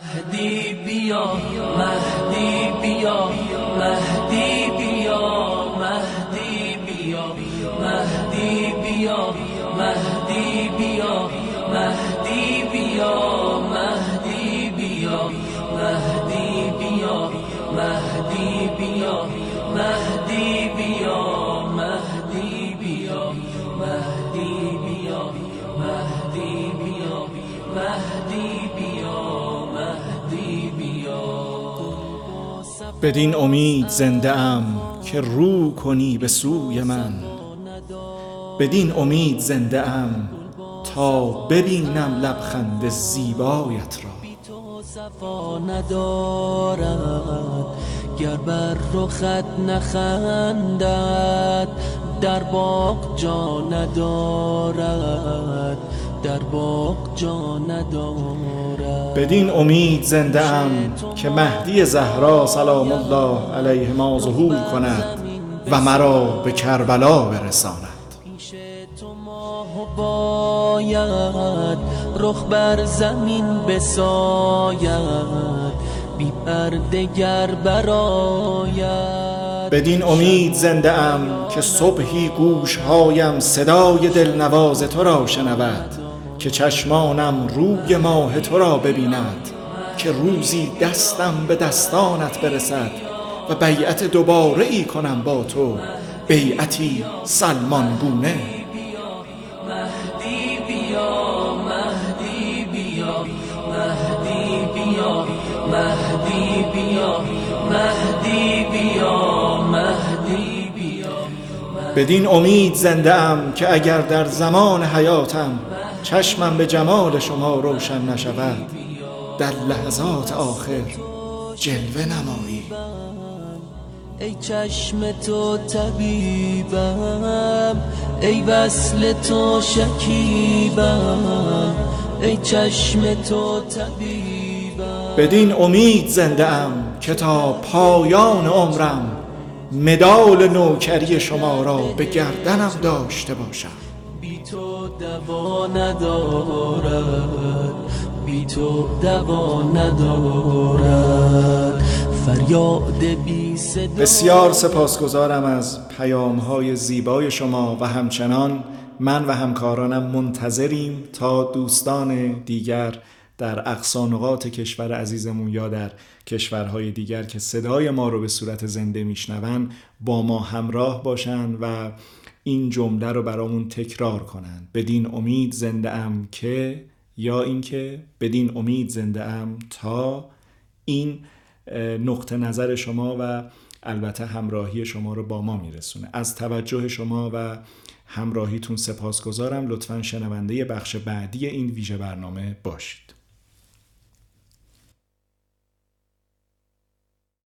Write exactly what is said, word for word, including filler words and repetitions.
مهدی بیا مهدی بیا مهدی بیا مهدی بیا مهدی بیا مهدی بیا مهدی بیا مهدی بیا مهدی بیا مهدی بیا مهدی بیا مهدی بیا مهدی بیا مهدی بیا مهدی بیا مهدی بیا. بدین امید زنده ام که رو کنی به سوی من، بدین امید زنده ام تا ببینم لبخند زیبایت را. صفا ندارد گر بر رخت نخندد، در باغ جا ندارد در باغ جا ندارد. بدین امید زنده ام که مهدی زهرا سلام الله علیهما ظهور کند و مرا به کربلا برساند. پیش تو ماه باید رخ بر زمین بساید، بی پرده گر برآید. بدین امید زنده ام که صبحی گوشهایم صدای دلنواز تو را شنود، که چشمانم روی ماه تو را ببیند، که روزی دستم به دستانت برسد و بیعت دوباره ای کنم با تو، بیعتی سلمان گونه. مهدی بیا مهدی بیا مهدی بیا مهدی بیا مهدی بیا مهدی بیا. بدین امید زنده ام که اگر در زمان حیاتم چشمم به جمال شما روشن نشود، در لحظات آخر جلوه نمایی. ای چشم تو طبیبم، ای وصل تو شکیبم، ای چشم تو طبیبم. بدین امید زنده ام که تا پایان عمرم مدال نوکری شما را به گردنم داشته باشم. بی تو دوا ندارد بی تو دوا ندارد، فریاد بی صدا. بسیار سپاسگزارم از پیام‌های زیبای شما و همچنان من و همکارانم منتظریم تا دوستان دیگر در اقصا نقاط کشور عزیزمون یا در کشورهای دیگر که صدای ما رو به صورت زنده میشنون با ما همراه باشن و این جمله رو برامون تکرار کنن: بدین امید زنده ام که، یا اینکه بدین امید زنده ام تا. این نقطه نظر شما و البته همراهی شما رو با ما میرسونه. از توجه شما و همراهیتون سپاسگزارم. لطفاً شنونده بخش بعدی این ویژه برنامه باشید.